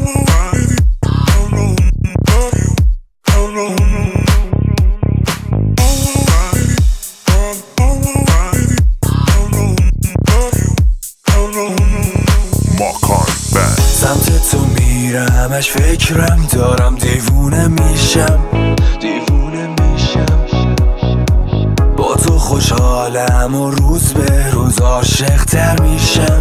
سمت تو میرم همش فکرم دارم دیوونه میشم با تو خوشحالم و روز به روز عاشق‌تر میشم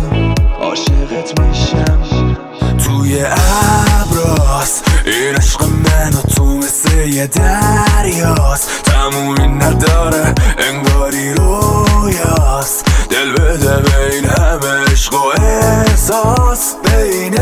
توی ابراست این عشق من و تو مثل یه دریاست تمومی نداره انگاری رویاست دل بده به این همه عشق و احساس به این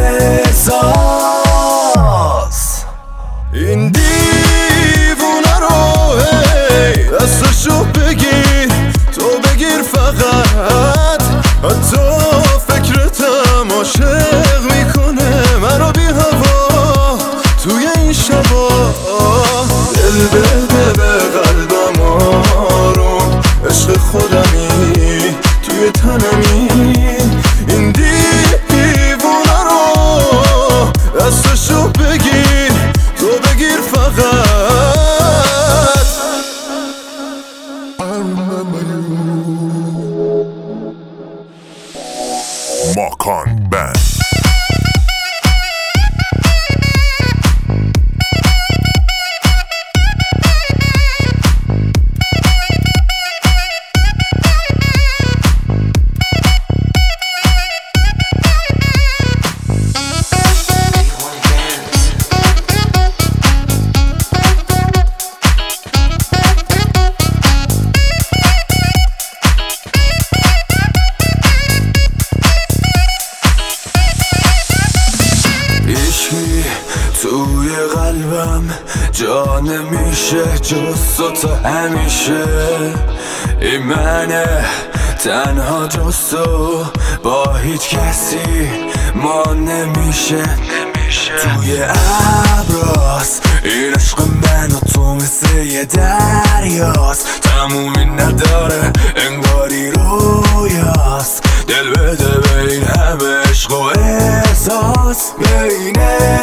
احساس این دیوونه رو هی دستشو بگیر تو بگیر فقط حتی فکرتم عاشق میکنه منو بی هوا توی این شبا دل بده به قلبم آروم عشق خودمی توی تنمی این دیوونه رو دستشو بگیر تو بگیر فقط ماکان بند توی قلبم جا نمیشه جز تو همیشه این منه تنها جز تو با هیچ کسی ما نمیشه توی ابراست این عشق من و تو مثل یه دریاست تمومی نداره انگاری رویاست دل بده به این همه عشق و احساس به این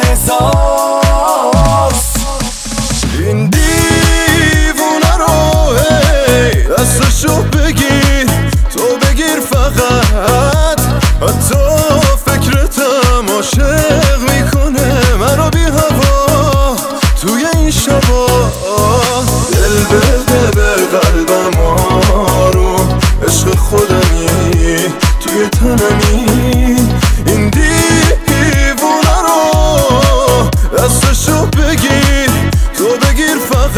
احساس این دیوونه رو هی دستشو بگیر تو بگیر فقط حتی فکرتم عاشق میکنه منو بی هوا توی این شبا دل بده به قلبم آروم عشق خودمی توی تنمی این دیوونه رو دستشو بگیر تو بگیر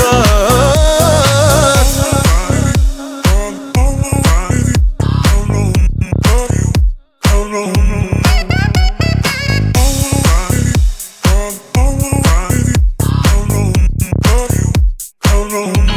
فقط room.